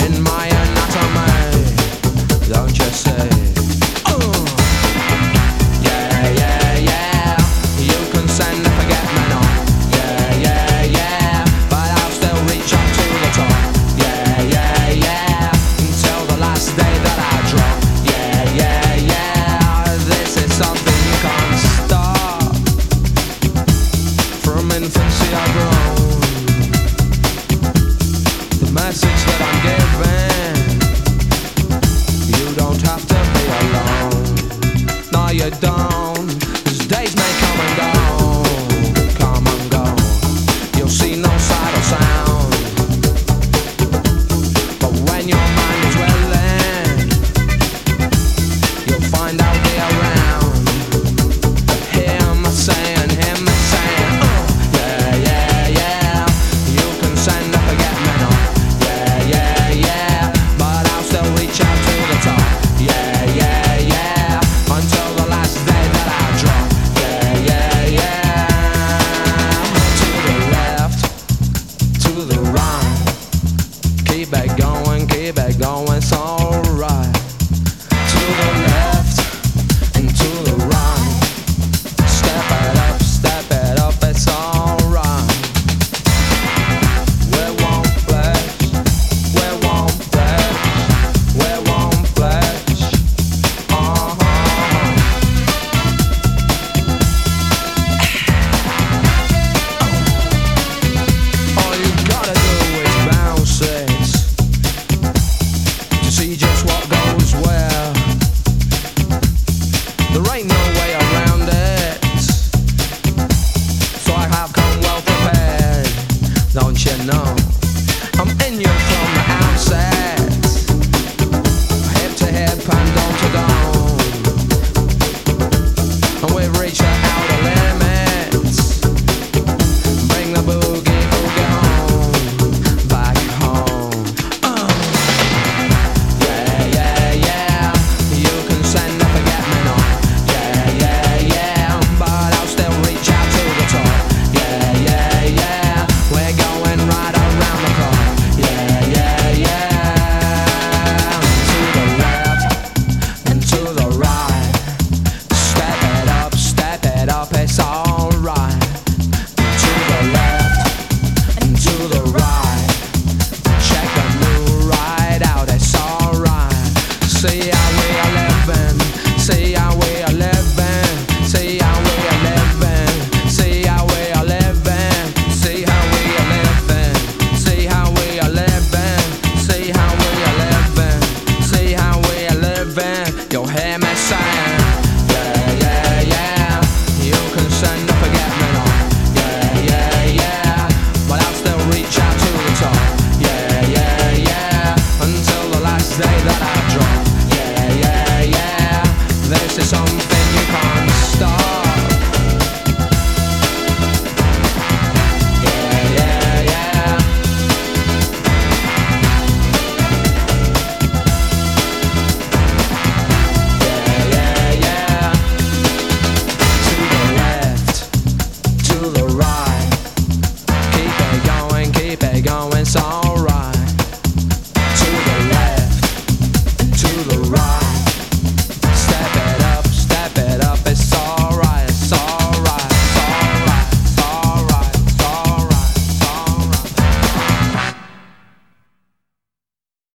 in my anatomy, don't you see? Yeah, yeah, yeah. You can send a forget me not. Yeah, yeah, yeah. But I'll still reach up to the top. Yeah, yeah, yeah. Until the last day that I drop. Yeah, yeah, yeah. This is something you can't stop. From infancy I've grown. The message that I'm giving, you don't have to be alone. No, you don't. 'Cause days may come and go, come and go. You'll see no sight or sound. But when your mind is willing, you'll find out they around. Hear me saying, yeah, yeah, yeah. You can send a forget me not. Yeah, yeah, yeah. But I'll still reach out to the top. Yeah, yeah, yeah. Until the last day that I drop. Yeah, yeah, yeah. To the left, to the right. Keep it going so